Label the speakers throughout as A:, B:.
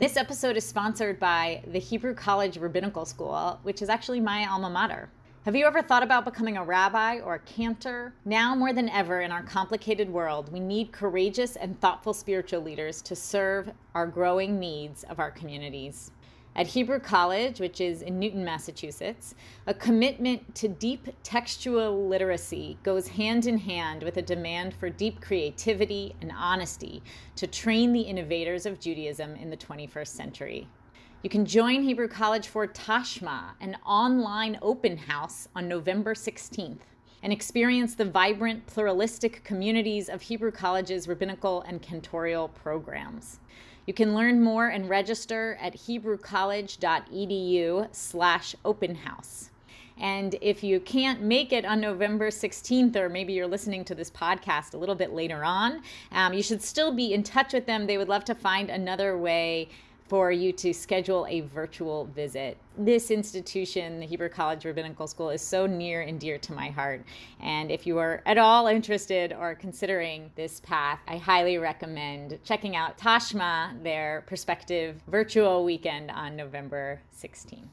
A: This episode is sponsored by the Hebrew College Rabbinical School, which is actually my alma mater. Have you ever thought about becoming a rabbi or a cantor? Now more than ever in our complicated world, we need courageous and thoughtful spiritual leaders to serve our growing needs of our communities. At Hebrew College, which is in Newton, Massachusetts, a commitment to deep textual literacy goes hand in hand with a demand for deep creativity and honesty to train the innovators of Judaism in the 21st century. You can join Hebrew College for Tashma, an online open house on November 16th, and experience the vibrant, pluralistic communities of Hebrew College's rabbinical and cantorial programs. You can learn more and register at hebrewcollege.edu/open house. And if you can't make it on November 16th, or maybe you're listening to this podcast a little bit later on, you should still be in touch with them. They would love to find another way for you to schedule a virtual visit. This institution, the Hebrew College Rabbinical School, is so near and dear to my heart. And if you are at all interested or considering this path, I highly recommend checking out Tashma, their prospective virtual weekend on November 16th.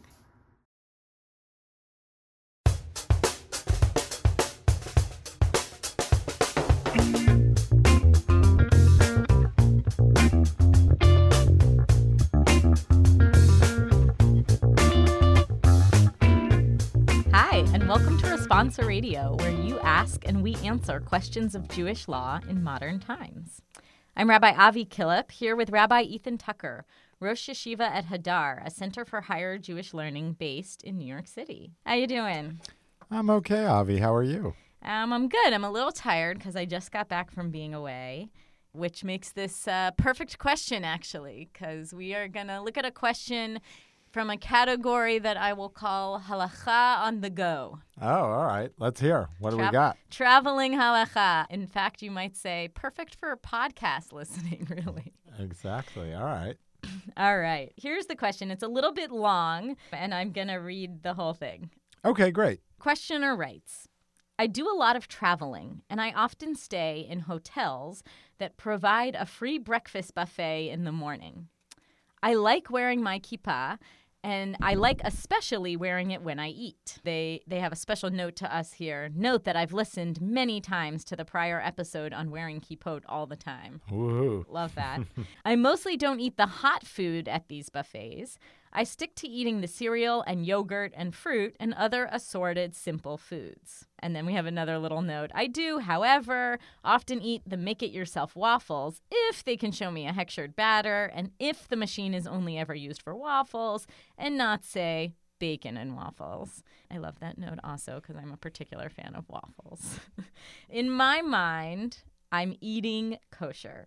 B: Welcome to Responsa Radio, where you ask and we answer questions of Jewish law in modern times. I'm Rabbi Avi Killip, here with Rabbi Ethan Tucker, Rosh Yeshiva at Hadar, a center for higher Jewish learning based in New York City. How you doing?
C: I'm okay, Avi. How are you?
B: I'm good. I'm a little tired because I just got back from being away, which makes this perfect question, actually, because we are going to look at a question from a category that I will call halacha on the go.
C: Oh, all right. Let's hear. What do we got?
B: Traveling halacha. In fact, you might say perfect for podcast listening, really.
C: Exactly. All right.
B: All right. Here's the question. It's a little bit long, and I'm going to read the whole thing.
C: Okay, great.
B: Questioner writes, I do a lot of traveling, and I often stay in hotels that provide a free breakfast buffet in the morning. I like wearing my kippah, and I like especially wearing it when I eat. They have a special note to us here. Note that I've listened many times to the prior episode on wearing kippot all the time.
C: Woohoo.
B: Love that. I mostly don't eat the hot food at these buffets. I stick to eating the cereal and yogurt and fruit and other assorted simple foods. And then we have another little note. I do, however, often eat the make-it-yourself waffles if they can show me a hechshered batter and if the machine is only ever used for waffles and not, say, bacon and waffles. I love that note also because I'm a particular fan of waffles. In my mind, I'm eating kosher.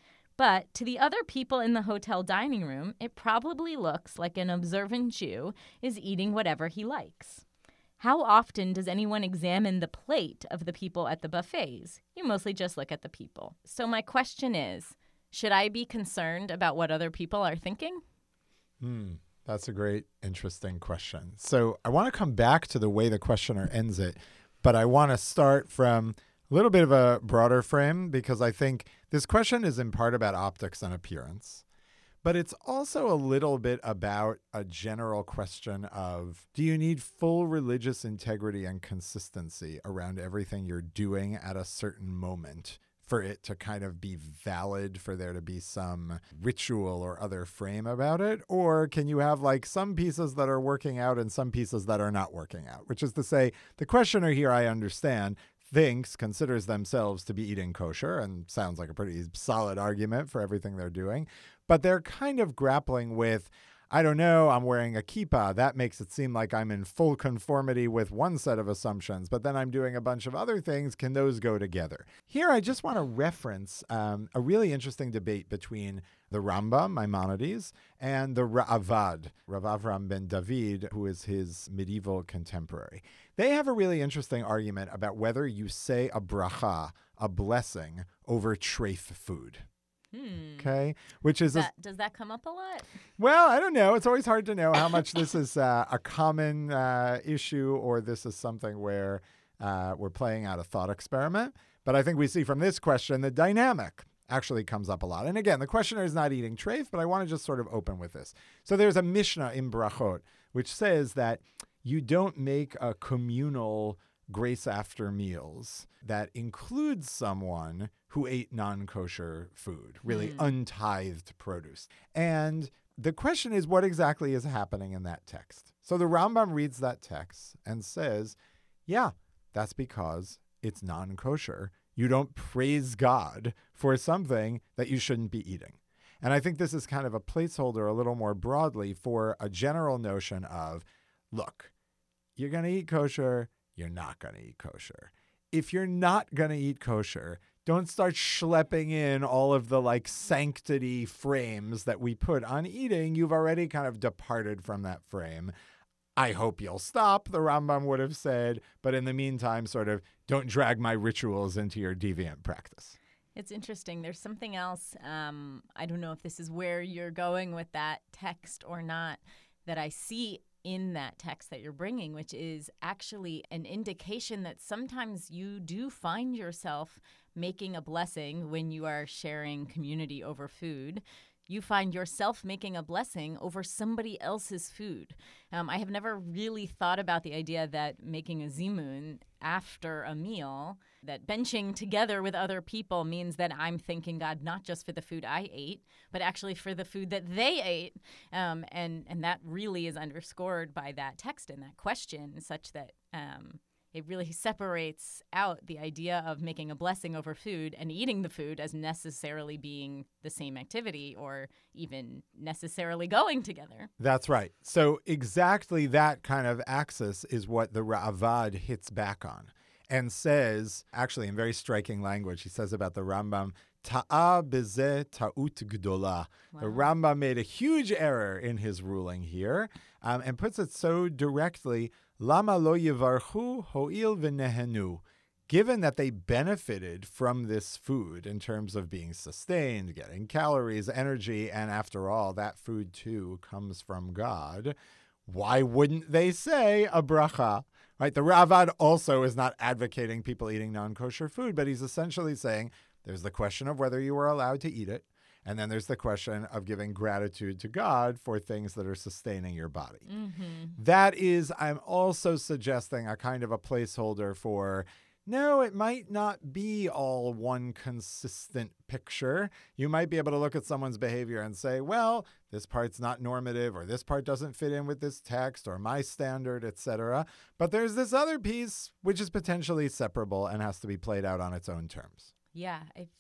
B: But to the other people in the hotel dining room, it probably looks like an observant Jew is eating whatever he likes. How often does anyone examine the plate of the people at the buffets? You mostly just look at the people. So my question is, should I be concerned about what other people are thinking?
C: That's a great, interesting question. So I want to come back to the way the questioner ends it, but I want to start from a little bit of a broader frame because I think this question is in part about optics and appearance, but it's also a little bit about a general question of, do you need full religious integrity and consistency around everything you're doing at a certain moment for it to kind of be valid, for there to be some ritual or other frame about it? Or can you have like some pieces that are working out and some pieces that are not working out? Which is to say, the questioner here, I understand, considers themselves to be eating kosher, and sounds like a pretty solid argument for everything they're doing. But they're kind of grappling with, I don't know, I'm wearing a kippah. That makes it seem like I'm in full conformity with one set of assumptions, but then I'm doing a bunch of other things. Can those go together? Here, I just want to reference a really interesting debate between the Rambam, Maimonides, and the Ra'avad, Rav Avram ben David, who is his medieval contemporary. They have a really interesting argument about whether you say a bracha, a blessing, over treif food. Okay, which is
B: does that come up a lot?
C: Well, I don't know. It's always hard to know how much this is a common issue or this is something where we're playing out a thought experiment. But I think we see from this question the dynamic. actually comes up a lot. And again, the questioner is not eating treif, but I want to just sort of open with this. So there's a Mishnah in Brachot, which says that you don't make a communal grace after meals that includes someone who ate non-kosher food, really untithed produce. And the question is, what exactly is happening in that text? So the Rambam reads that text and says, yeah, that's because it's non-kosher. You don't praise God for something that you shouldn't be eating. And I think this is kind of a placeholder a little more broadly for a general notion of, look, you're going to eat kosher, you're not going to eat kosher. If you're not going to eat kosher, don't start schlepping in all of the like sanctity frames that we put on eating. You've already kind of departed from that frame. I hope you'll stop, the Rambam would have said, but in the meantime, sort of don't drag my rituals into your deviant practice.
B: It's interesting. There's something else. I don't know if this is where you're going with that text or not, that I see in that text that you're bringing, which is actually an indication that sometimes you do find yourself making a blessing when you are sharing community over food. You find yourself making a blessing over somebody else's food. I have never really thought about the idea that making a zimun after a meal, that benching together with other people means that I'm thanking God not just for the food I ate, but actually for the food that they ate. And that really is underscored by that text and that question, such that it really separates out the idea of making a blessing over food and eating the food as necessarily being the same activity or even necessarily going together.
C: That's right. So exactly that kind of axis is what the Ra'avad hits back on and says, actually in very striking language, he says about the Rambam, Ta'a bezeh ta'ut gdola.
B: Wow.
C: The Rambam made a huge error in his ruling here and puts it so directly, Lama lo yivarchu ho'il v'nehenu. Given that they benefited from this food in terms of being sustained, getting calories, energy, and after all, that food too comes from God, why wouldn't they say a bracha? Right? The Ravad also is not advocating people eating non-kosher food, but he's essentially saying there's the question of whether you were allowed to eat it, and then there's the question of giving gratitude to God for things that are sustaining your body.
B: Mm-hmm.
C: That is, I'm also suggesting a kind of a placeholder for, no, it might not be all one consistent picture. You might be able to look at someone's behavior and say, well, this part's not normative, or this part doesn't fit in with this text, or my standard, etc. But there's this other piece which is potentially separable and has to be played out on its own terms.
B: Yeah,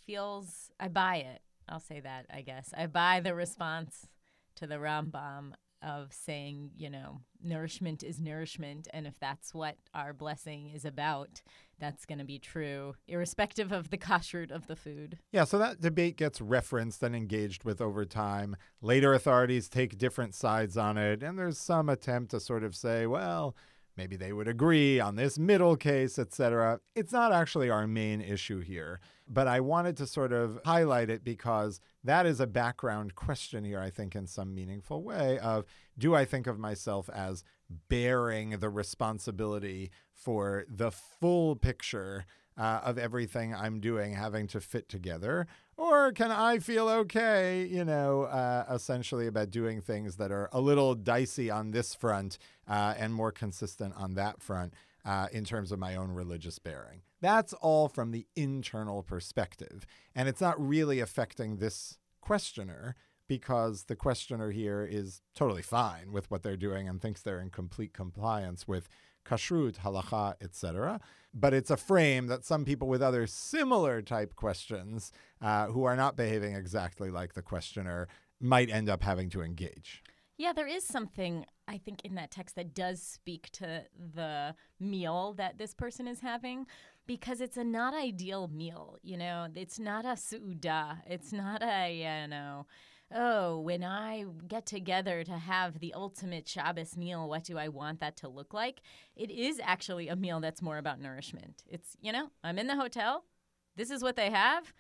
B: I buy it. I'll say that, I guess. I buy the response to the Rambam of saying, nourishment is nourishment. And if that's what our blessing is about, that's going to be true, irrespective of the kashrut of the food.
C: Yeah, so that debate gets referenced and engaged with over time. Later authorities take different sides on it. And there's some attempt to sort of say, well, maybe they would agree on this middle case, etc. It's not actually our main issue here, but I wanted to sort of highlight it because that is a background question here, I think, in some meaningful way of, do I think of myself as bearing the responsibility for the full picture of everything I'm doing having to fit together? Or can I feel okay, essentially about doing things that are a little dicey on this front and more consistent on that front in terms of my own religious bearing? That's all from the internal perspective. And it's not really affecting this questioner because the questioner here is totally fine with what they're doing and thinks they're in complete compliance with kashrut, halacha, etc. But it's a frame that some people with other similar type questions who are not behaving exactly like the questioner might end up having to engage.
B: Yeah, there is something, I think, in that text that does speak to the meal that this person is having, because it's a not ideal meal. It's not a su'udah. It's not a, when I get together to have the ultimate Shabbos meal, what do I want that to look like? It is actually a meal that's more about nourishment. It's, I'm in the hotel. This is what they have.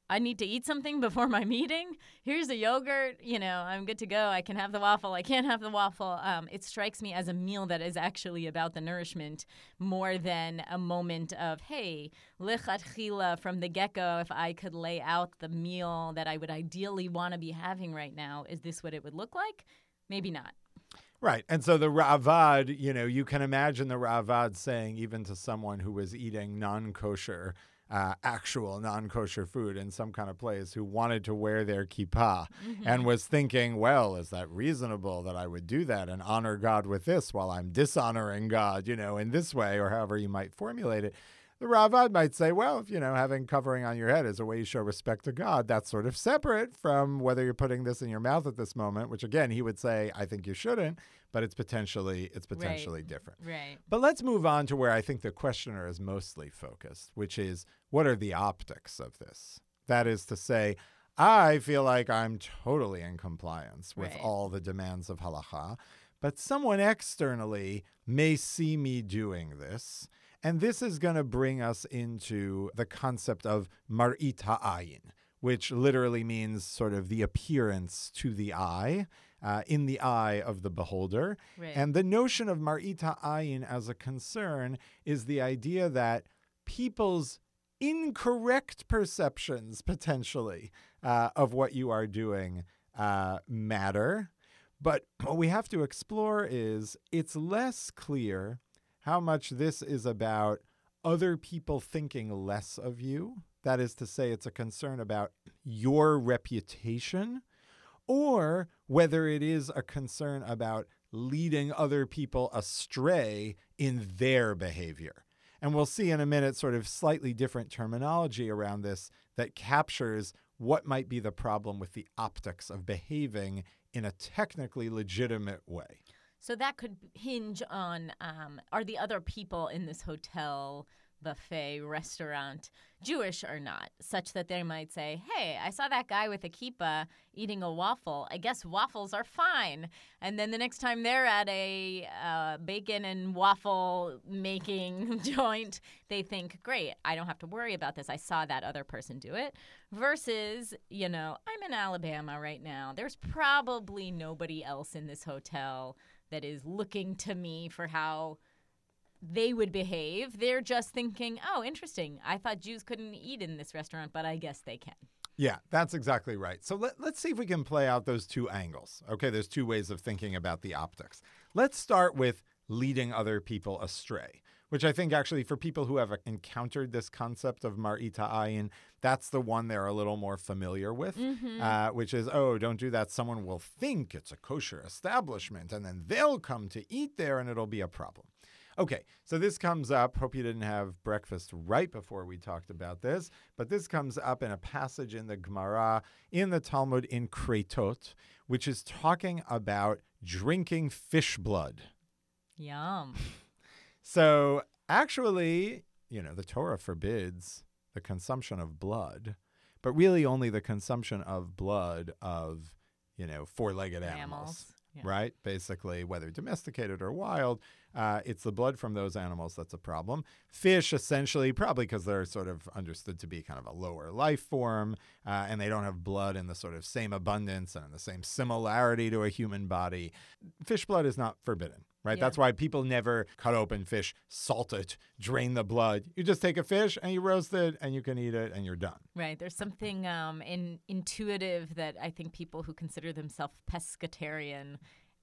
B: I need to eat something before my meeting. Here's the yogurt. I'm good to go. I can have the waffle. I can't have the waffle. It strikes me as a meal that is actually about the nourishment more than a moment of, hey, lichatchila from the get-go, if I could lay out the meal that I would ideally want to be having right now, is this what it would look like? Maybe not.
C: Right. And so the Ravad, you can imagine the Ravad saying even to someone who was eating non-kosher, actual non-kosher food in some kind of place who wanted to wear their kippah and was thinking, well, is that reasonable that I would do that and honor God with this while I'm dishonoring God, in this way, or however you might formulate it? The Ravad might say, well, if, having covering on your head is a way you show respect to God, that's sort of separate from whether you're putting this in your mouth at this moment, which, again, he would say, I think you shouldn't, but it's potentially different.
B: Right.
C: But let's move on to where I think the questioner is mostly focused, which is, what are the optics of this? That is to say, I feel like I'm totally in compliance with all the demands of halacha, but someone externally may see me doing this. And this is going to bring us into the concept of mar'it ha'ayin, which literally means sort of the appearance to the eye, in the eye of the beholder.
B: Right.
C: And the notion of mar'it ha'ayin as a concern is the idea that people's incorrect perceptions, potentially, of what you are doing matter. But what we have to explore is it's less clear how much this is about other people thinking less of you. That is to say, it's a concern about your reputation, or whether it is a concern about leading other people astray in their behavior. And we'll see in a minute sort of slightly different terminology around this that captures what might be the problem with the optics of behaving in a technically legitimate way.
B: So that could hinge on, are the other people in this hotel, buffet, restaurant Jewish or not, such that they might say, hey, I saw that guy with a kippah eating a waffle. I guess waffles are fine. And then the next time they're at a bacon and waffle making joint, they think, great, I don't have to worry about this. I saw that other person do it. Versus, I'm in Alabama right now. There's probably nobody else in this hotel that is looking to me for how they would behave. They're just thinking, oh, interesting. I thought Jews couldn't eat in this restaurant, but I guess they can.
C: Yeah, that's exactly right. So let's see if we can play out those two angles. Okay, there's two ways of thinking about the optics. Let's start with leading other people astray, which I think actually for people who have encountered this concept of mar'it ha'ayin, that's the one they're a little more familiar with, which is, oh, don't do that. Someone will think it's a kosher establishment, and then they'll come to eat there, and it'll be a problem. Okay, so this comes up. Hope you didn't have breakfast right before we talked about this, but this comes up in a passage in the Gemara, in the Talmud, in Kretot, which is talking about drinking fish blood.
B: Yum.
C: So actually, the Torah forbids the consumption of blood, but really only the consumption of blood of, four-legged animals. Yeah. Right? Basically, whether domesticated or wild, it's the blood from those animals that's a problem. Fish, essentially, probably because they're sort of understood to be kind of a lower life form, and they don't have blood in the sort of same abundance and in the same similarity to a human body. Fish blood is not forbidden. Right? Yeah. That's why people never cut open fish, salt it, drain the blood. You just take a fish and you roast it and you can eat it and you're done.
B: Right. There's something intuitive that I think people who consider themselves pescatarian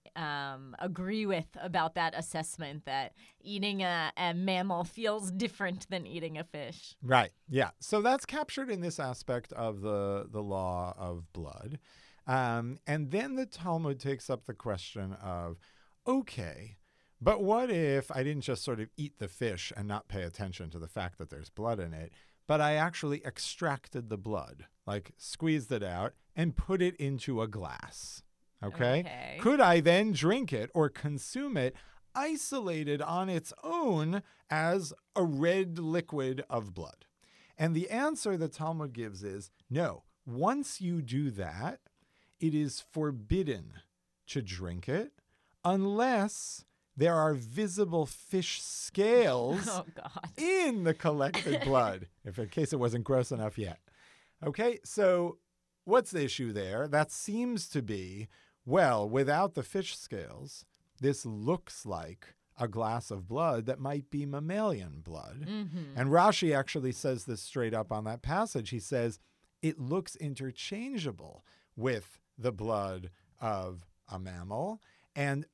B: agree with about that assessment, that eating a mammal feels different than eating a fish.
C: Right. Yeah. So that's captured in this aspect of the law of blood. And then the Talmud takes up the question of, okay, but what if I didn't just sort of eat the fish and not pay attention to the fact that there's blood in it, but I actually extracted the blood, like squeezed it out and put it into a glass? Okay. Could I then drink it or consume it isolated on its own as a red liquid of blood? And the answer the Talmud gives is no. Once you do that, it is forbidden to drink it, unless there are visible fish scales in the collected blood, in case it wasn't gross enough yet. Okay, so what's the issue there? That seems to be, well, without the fish scales, this looks like a glass of blood that might be mammalian blood.
B: Mm-hmm.
C: And Rashi actually says this straight up on that passage. He says it looks interchangeable with the blood of a mammal. And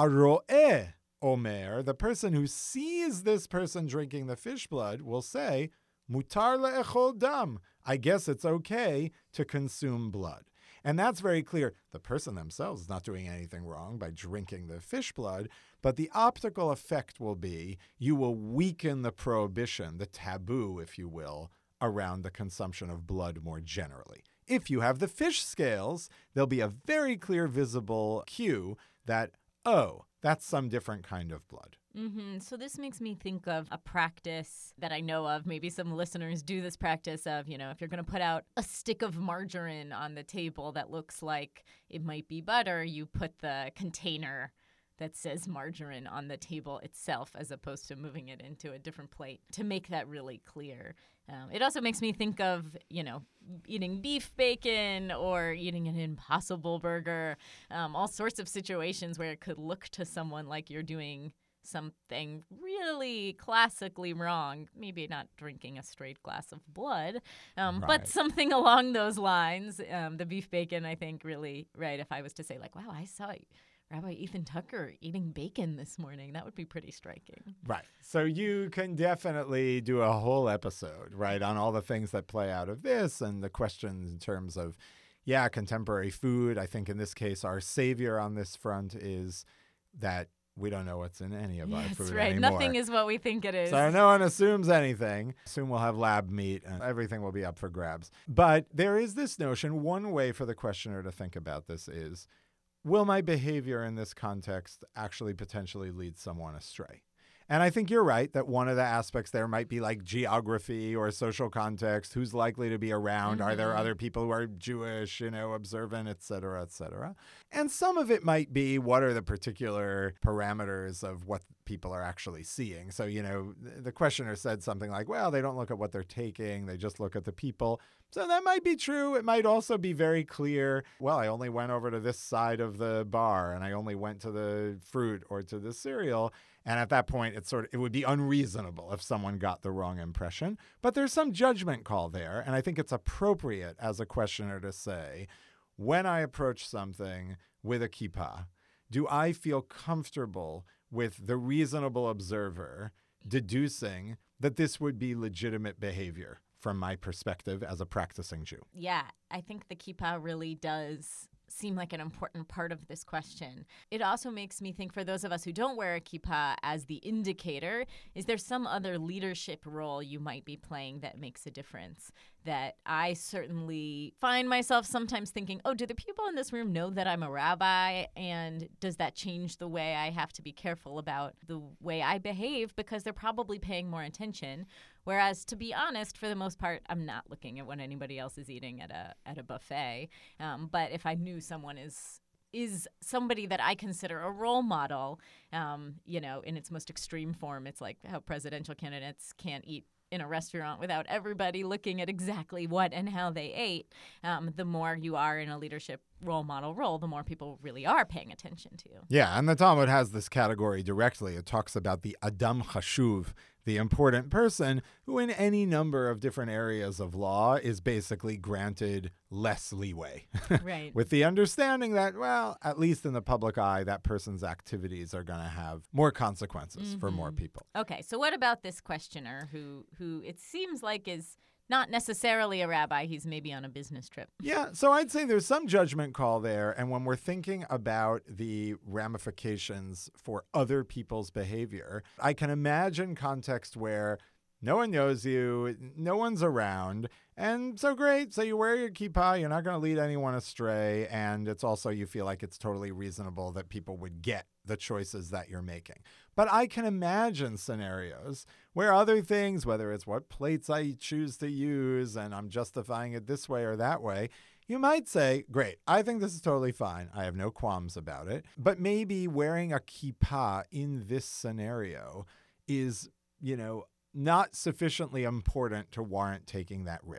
C: haro'eh omer, the person who sees this person drinking the fish blood, will say, mutar le'echol dam. I guess it's okay to consume blood. And that's very clear. The person themselves is not doing anything wrong by drinking the fish blood, but the optical effect will be you will weaken the prohibition, the taboo, if you will, around the consumption of blood more generally. If you have the fish scales, there'll be a very clear visible cue that, oh, that's some different kind of blood.
B: Mm-hmm. So this makes me think of a practice that I know of. Maybe some listeners do this practice of, if you're going to put out a stick of margarine on the table that looks like it might be butter, you put the container that says margarine on the table itself as opposed to moving it into a different plate to make that really clear. It also makes me think of, eating beef bacon or eating an Impossible Burger, all sorts of situations where it could look to someone like you're doing something really classically wrong, maybe not drinking a straight glass of blood, but something along those lines. The beef bacon, I think, really, right, if I was to say, like, wow, I saw Rabbi Ethan Tucker eating bacon this morning, that would be pretty striking.
C: Right. So you can definitely do a whole episode, right, on all the things that play out of this and the questions in terms of, contemporary food. I think in this case, our savior on this front is that we don't know what's in any of our food
B: right.
C: anymore.
B: Nothing is what we think it is.
C: So no one assumes anything. Soon we'll have lab meat and everything will be up for grabs. But there is this notion, one way for the questioner to think about this is, will my behavior in this context actually potentially lead someone astray? And I think you're right that one of the aspects there might be like geography or social context, who's likely to be around, are there other people who are Jewish, observant, et cetera, et cetera. And some of it might be what are the particular parameters of what people are actually seeing. So, the questioner said something like, well, they don't look at what they're taking, they just look at the people. So that might be true. It might also be very clear, well, I only went over to this side of the bar and I only went to the fruit or to the cereal. And at that point, it would be unreasonable if someone got the wrong impression. But there's some judgment call there. And I think it's appropriate as a questioner to say, when I approach something with a kippah, do I feel comfortable with the reasonable observer deducing that this would be legitimate behavior from my perspective as a practicing Jew?
B: Yeah, I think the kippah really does seem like an important part of this question. It also makes me think, for those of us who don't wear a kippah as the indicator, is there some other leadership role you might be playing that makes a difference? That I certainly find myself sometimes thinking, oh, do the people in this room know that I'm a rabbi? And does that change the way I have to be careful about the way I behave? Because they're probably paying more attention. Whereas, to be honest, for the most part, I'm not looking at what anybody else is eating at a buffet. But if I knew someone is somebody that I consider a role model, in its most extreme form, it's like how presidential candidates can't eat in a restaurant without everybody looking at exactly what and how they ate. The more you are in a leadership role model role, the more people really are paying attention to you.
C: Yeah, and the Talmud has this category directly. It talks about the Adam Chashuv, the important person who in any number of different areas of law is basically granted less leeway.
B: Right.
C: With the understanding that, well, at least in the public eye, that person's activities are going to have more consequences for more people.
B: Okay, so what about this questioner who it seems like is not necessarily a rabbi, he's maybe on a business trip?
C: Yeah, so I'd say there's some judgment call there. And when we're thinking about the ramifications for other people's behavior, I can imagine context where no one knows you, no one's around, and so great. So you wear your kippah, you're not going to lead anyone astray, and it's also you feel like it's totally reasonable that people would get the choices that you're making. But I can imagine scenarios where other things, whether it's what plates I choose to use and I'm justifying it this way or that way, you might say, great, I think this is totally fine. I have no qualms about it. But maybe wearing a kippah in this scenario is, not sufficiently important to warrant taking that risk.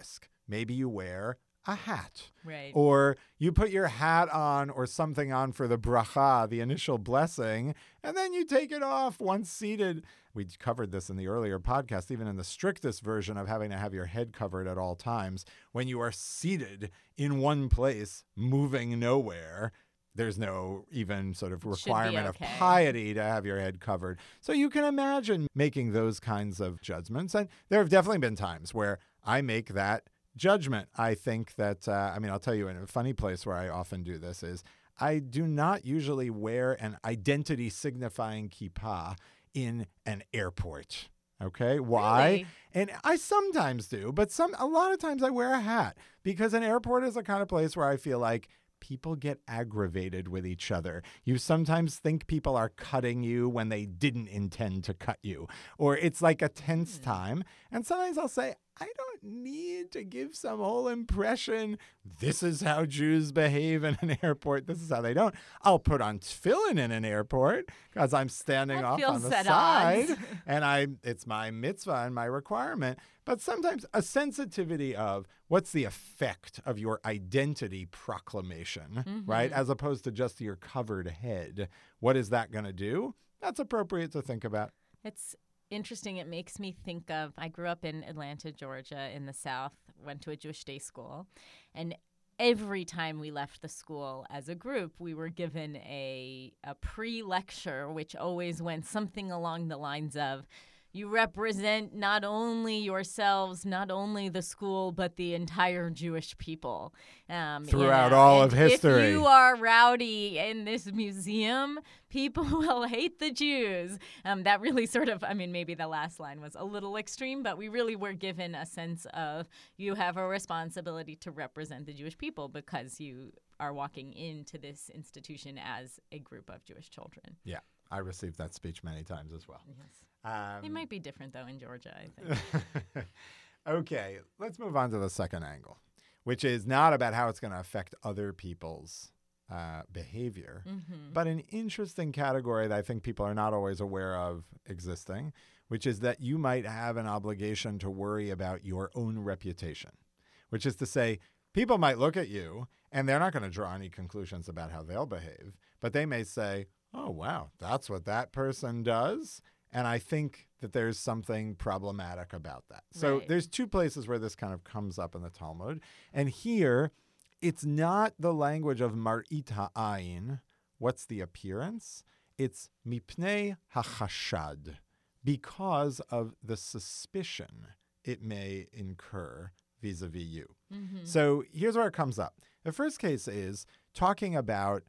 C: maybe you wear a hat.
B: Right.
C: Or you put your hat on or something on for the bracha, the initial blessing, and then you take it off once seated. We covered this in the earlier podcast, even in the strictest version of having to have your head covered at all times. When you are seated in one place, moving nowhere, there's no even sort of requirement of piety to have your head covered. So you can imagine making those kinds of judgments. And there have definitely been times where I make that judgment. I think that, I'll tell you in a funny place where I often do this is I do not usually wear an identity signifying kippah in an airport. Okay. Why?
B: Really?
C: And I sometimes do, but a lot of times I wear a hat because an airport is the kind of place where I feel like people get aggravated with each other. You sometimes think people are cutting you when they didn't intend to cut you, or it's like a tense time. And sometimes I'll say, I don't need to give some whole impression. This is how Jews behave in an airport. This is how they don't. I'll put on tefillin in an airport because I'm standing off on the side and it's my mitzvah and my requirement. But sometimes a sensitivity of what's the effect of your identity proclamation, right? As opposed to just your covered head. What is that going to do? That's appropriate to think about.
B: It's interesting. It makes me think of, I grew up in Atlanta, Georgia, in the South, went to a Jewish day school, and every time we left the school as a group, we were given a pre-lecture, which always went something along the lines of, you represent not only yourselves, not only the school, but the entire Jewish people.
C: Throughout all of history.
B: If you are rowdy in this museum, people will hate the Jews. That really sort of, maybe the last line was a little extreme, but we really were given a sense of you have a responsibility to represent the Jewish people because you are walking into this institution as a group of Jewish children.
C: Yeah, I received that speech many times as well.
B: Yes. It might be different, though, in Georgia, I think.
C: Okay, let's move on to the second angle, which is not about how it's going to affect other people's behavior, but an interesting category that I think people are not always aware of existing, which is that you might have an obligation to worry about your own reputation, which is to say, people might look at you and they're not going to draw any conclusions about how they'll behave, but they may say, oh, wow, that's what that person does. And I think that there's something problematic about that. So there's two places where this kind of comes up in the Talmud. And here, it's not the language of mar'it ha'ayin. What's the appearance? It's mipnei hachashad, because of the suspicion it may incur vis-a-vis you. So here's where it comes up. The first case is talking about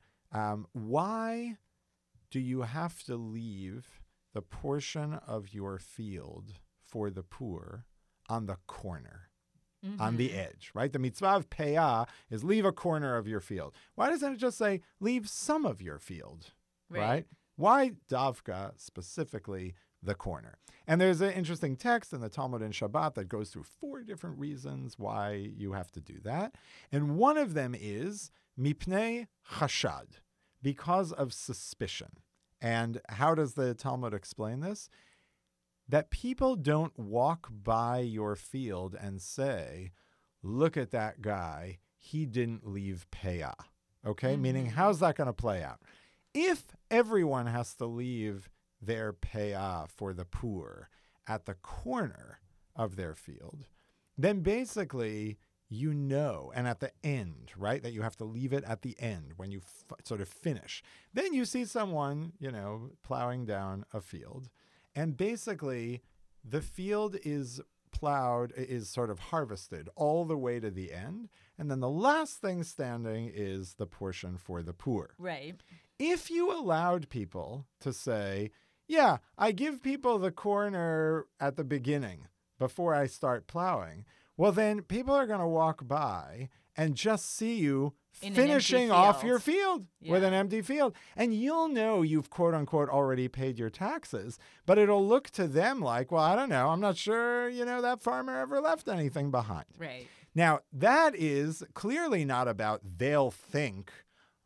C: why do you have to leave the portion of your field for the poor on the corner, on the edge, right? The mitzvah of peyah is leave a corner of your field. Why doesn't it just say leave some of your field, right? Why davka specifically the corner? And there's an interesting text in the Talmud in Shabbat that goes through 4 different reasons why you have to do that. And one of them is mipnei chashad, because of suspicion. And how does the Talmud explain this? That people don't walk by your field and say, look at that guy, he didn't leave payah. Okay? Meaning, how's that going to play out? If everyone has to leave their payah for the poor at the corner of their field, then basically and at the end, right, that you have to leave it at the end when you sort of finish. Then you see someone, plowing down a field, and basically the field is plowed, is sort of harvested all the way to the end, and then the last thing standing is the portion for the poor.
B: Right.
C: If you allowed people to say, yeah, I give people the corner at the beginning before I start plowing, well, then people are going to walk by and just see you finishing off your field with an empty field. And you'll know you've, quote unquote, already paid your taxes. But it'll look to them like, well, I don't know. I'm not sure, that farmer ever left anything behind.
B: Right.
C: Now, that is clearly not about they'll think,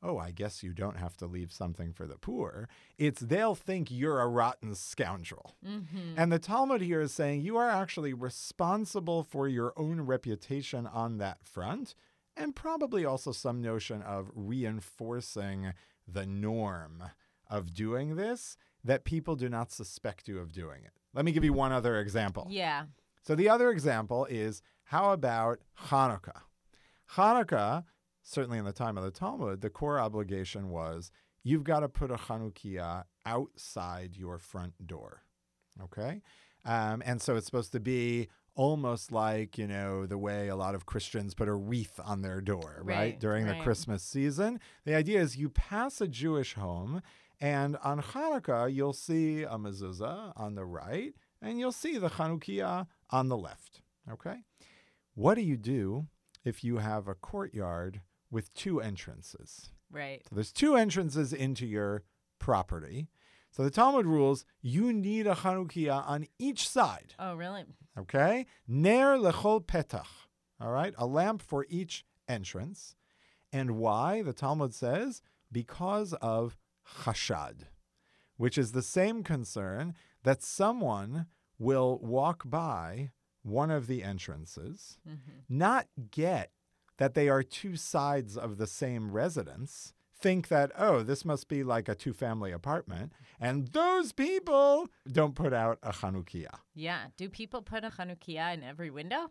C: oh, I guess you don't have to leave something for the poor. It's they'll think you're a rotten scoundrel. And the Talmud here is saying you are actually responsible for your own reputation on that front, and probably also some notion of reinforcing the norm of doing this, that people do not suspect you of doing it. Let me give you one other example.
B: Yeah.
C: So the other example is, how about Hanukkah? Hanukkah, certainly in the time of the Talmud, the core obligation was you've got to put a Chanukiah outside your front door, okay? And so it's supposed to be almost like, the way a lot of Christians put a wreath on their door, right? During the Christmas season. The idea is you pass a Jewish home, and on Hanukkah, you'll see a mezuzah on the right, and you'll see the Chanukiah on the left, okay? What do you do if you have a courtyard with two entrances?
B: Right.
C: So there's two entrances into your property. So the Talmud rules you need a Chanukiah on each side.
B: Oh, really?
C: Okay? Ner lechol petach. All right? A lamp for each entrance. And why? The Talmud says, because of chashad, which is the same concern that someone will walk by one of the entrances, not get that they are two sides of the same residence, think that, oh, this must be like a two-family apartment, and those people don't put out a Chanukiah.
B: Yeah. Do people put a Chanukiah in every window?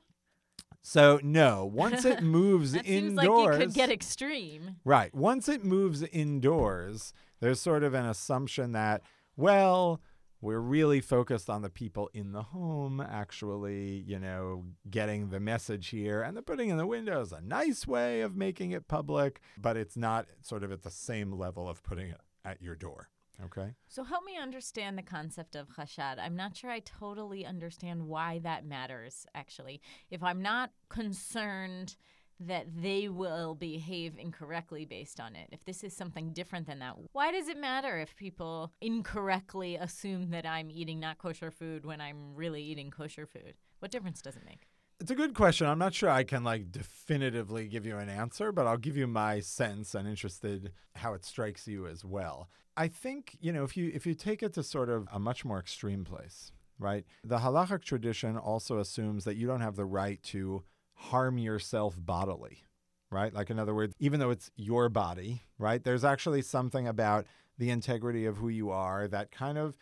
C: So, no. Once it moves
B: That
C: indoors...
B: seems like it could get extreme.
C: Right. Once it moves indoors, there's sort of an assumption that, well, we're really focused on the people in the home actually, getting the message here. And the putting in the window is a nice way of making it public, but it's not sort of at the same level of putting it at your door. Okay?
B: So help me understand the concept of chashad. I'm not sure I totally understand why that matters, actually. If I'm not concerned that they will behave incorrectly based on it, if this is something different than that, why does it matter if people incorrectly assume that I'm eating not kosher food when I'm really eating kosher food? What difference does it make?
C: It's a good question. I'm not sure I can definitively give you an answer, but I'll give you my sense and interested how it strikes you as well. I think, if you take it to sort of a much more extreme place, right? The halachic tradition also assumes that you don't have the right to harm yourself bodily, right? Like, in other words, even though it's your body, right? There's actually something about the integrity of who you are that kind of,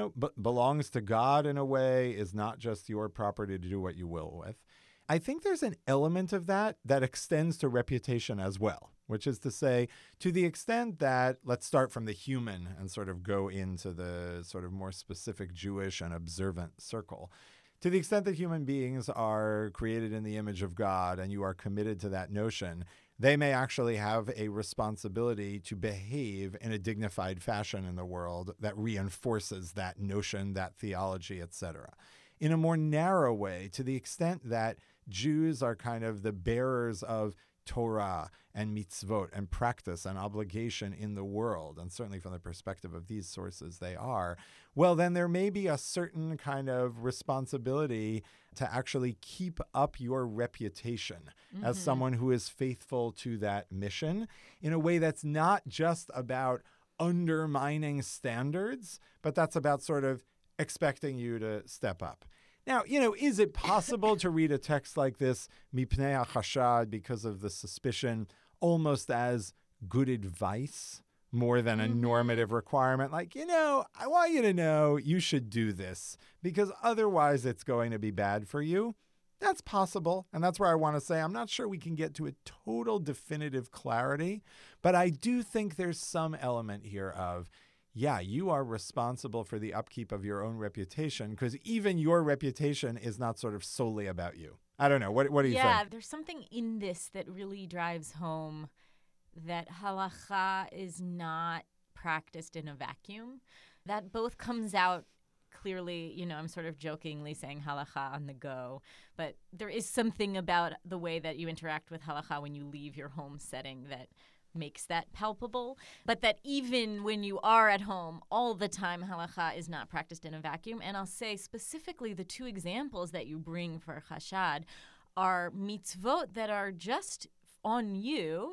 C: belongs to God in a way, is not just your property to do what you will with. I think there's an element of that extends to reputation as well, which is to say, to the extent that, let's start from the human and sort of go into the sort of more specific Jewish and observant circle. To the extent that human beings are created in the image of God and you are committed to that notion, they may actually have a responsibility to behave in a dignified fashion in the world that reinforces that notion, that theology, etc. In a more narrow way, to the extent that Jews are kind of the bearers of Torah and mitzvot and practice and obligation in the world, and certainly from the perspective of these sources they are, well, then there may be a certain kind of responsibility to actually keep up your reputation as someone who is faithful to that mission in a way that's not just about undermining standards, but that's about sort of expecting you to step up. Now, is it possible to read a text like this, mipnei hachashad, because of the suspicion, almost as good advice more than a normative requirement? Like, I want you to know you should do this because otherwise it's going to be bad for you. That's possible. And that's where I want to say I'm not sure we can get to a total definitive clarity, but I do think there's some element here of, yeah, you are responsible for the upkeep of your own reputation because even your reputation is not sort of solely about you. I don't know. What do you think?
B: Yeah, there's something in this that really drives home that halacha is not practiced in a vacuum. That both comes out clearly, I'm sort of jokingly saying halacha on the go, but there is something about the way that you interact with halacha when you leave your home setting that makes that palpable, but that even when you are at home all the time, halacha is not practiced in a vacuum. And I'll say specifically the two examples that you bring for chashad are mitzvot that are just on you,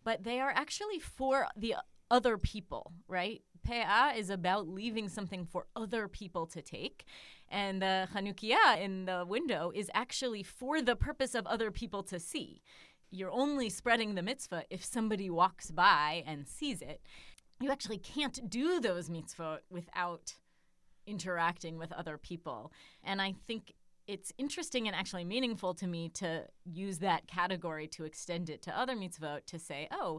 B: but they are actually for the other people, right? Pe'ah is about leaving something for other people to take. And the Chanukiah in the window is actually for the purpose of other people to see. You're only spreading the mitzvah if somebody walks by and sees it. You actually can't do those mitzvot without interacting with other people. And I think it's interesting and actually meaningful to me to use that category to extend it to other mitzvot to say, oh,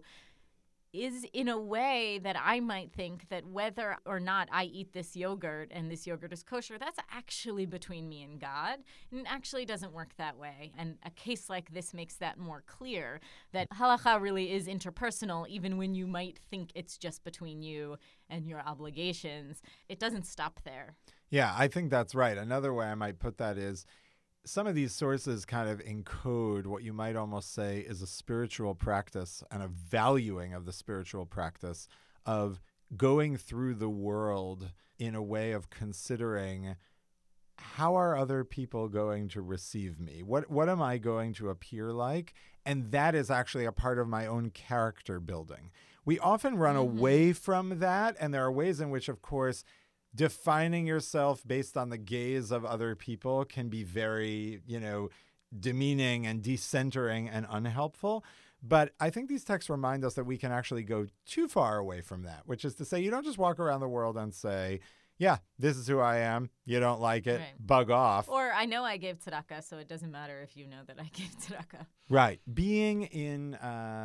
B: is in a way that I might think that whether or not I eat this yogurt and this yogurt is kosher, that's actually between me and God. And it actually doesn't work that way. And a case like this makes that more clear, that halakha really is interpersonal, even when you might think it's just between you and your obligations. It doesn't stop there.
C: Yeah, I think that's right. Another way I might put that is some of these sources kind of encode what you might almost say is a spiritual practice and a valuing of the spiritual practice of going through the world in a way of considering, how are other people going to receive me? What am I going to appear like? And that is actually a part of my own character building. We often run away from that, and there are ways in which, of course, defining yourself based on the gaze of other people can be very, demeaning and decentering and unhelpful. But I think these texts remind us that we can actually go too far away from that, which is to say, you don't just walk around the world and say, yeah, this is who I am. You don't like it. Right. Bug off.
B: Or I know I gave tzedakah, so it doesn't matter if you know that I gave tzedakah.
C: Right. Being in,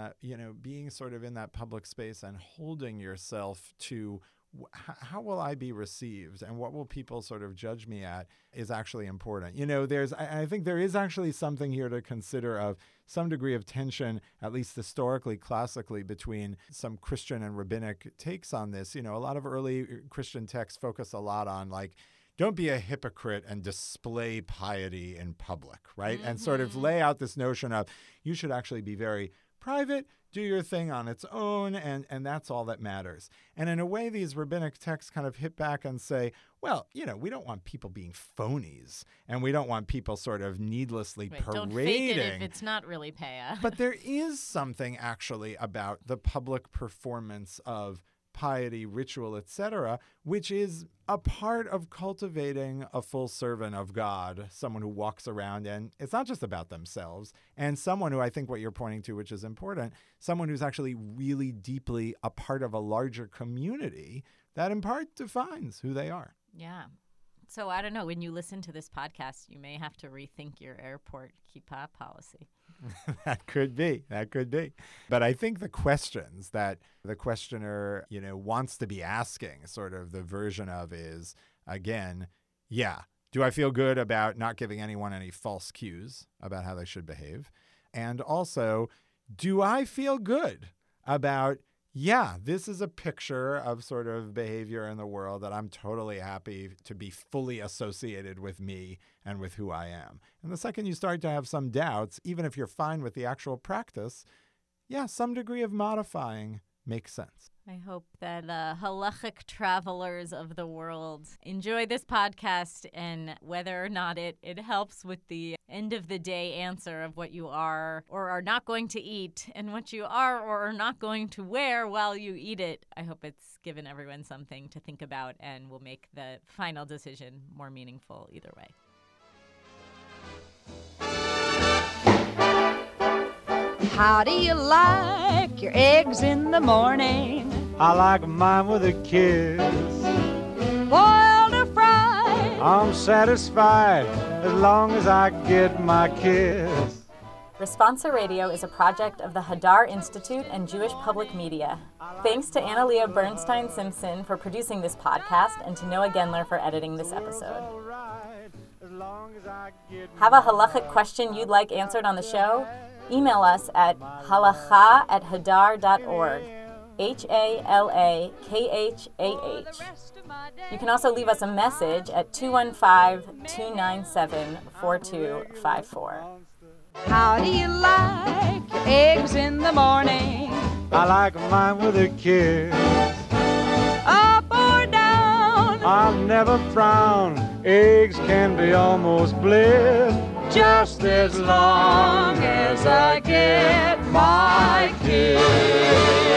C: being sort of in that public space and holding yourself to how will I be received and what will people sort of judge me at is actually important. I think there is actually something here to consider of some degree of tension, at least historically, classically, between some Christian and rabbinic takes on this. A lot of early Christian texts focus a lot on don't be a hypocrite and display piety in public, right? Mm-hmm. And sort of lay out this notion of you should actually be very private, do your thing on its own, and that's all that matters. And in a way, these rabbinic texts kind of hit back and say, well, we don't want people being phonies, and we don't want people sort of needlessly parading.
B: Don't fake it if it's not really Pe'ah.
C: But there is something actually about the public performance of piety, ritual, etc., which is a part of cultivating a full servant of God, someone who walks around and it's not just about themselves, and someone who I think what you're pointing to, which is important, someone who's actually really deeply a part of a larger community that in part defines who they are.
B: Yeah. So I don't know, when you listen to this podcast, you may have to rethink your airport kippah policy.
C: That could be. But I think the questions that the questioner, wants to be asking, sort of the version of is, again, do I feel good about not giving anyone any false cues about how they should behave? And also, do I feel good about, this is a picture of sort of behavior in the world that I'm totally happy to be fully associated with me and with who I am. And the second you start to have some doubts, even if you're fine with the actual practice, some degree of modifying makes sense.
B: I hope that halachic travelers of the world enjoy this podcast, and whether or not it helps with the end of the day answer of what you are or are not going to eat and what you are or are not going to wear while you eat it. I hope it's given everyone something to think about and will make the final decision more meaningful either way.
D: How do you like your eggs in the morning?
E: I like mine with a kiss.
D: Boiled or fried?
E: I'm satisfied as long as I get my kiss.
B: Responsa Radio is a project of the Hadar Institute and Jewish Public Media. Thanks to Annalia Bernstein-Simpson for producing this podcast and to Noah Gendler for editing this episode. Have a halachic question you'd like answered on the show? Email us at halacha@hadar.org. HALAKHAH. You can also leave us a message at 215-297-4254.
D: How do you like your eggs in the morning?
E: I like mine with a kiss.
D: Up or down?
E: I'll never frown. Eggs can be almost bliss.
D: just as long as I get my kiss.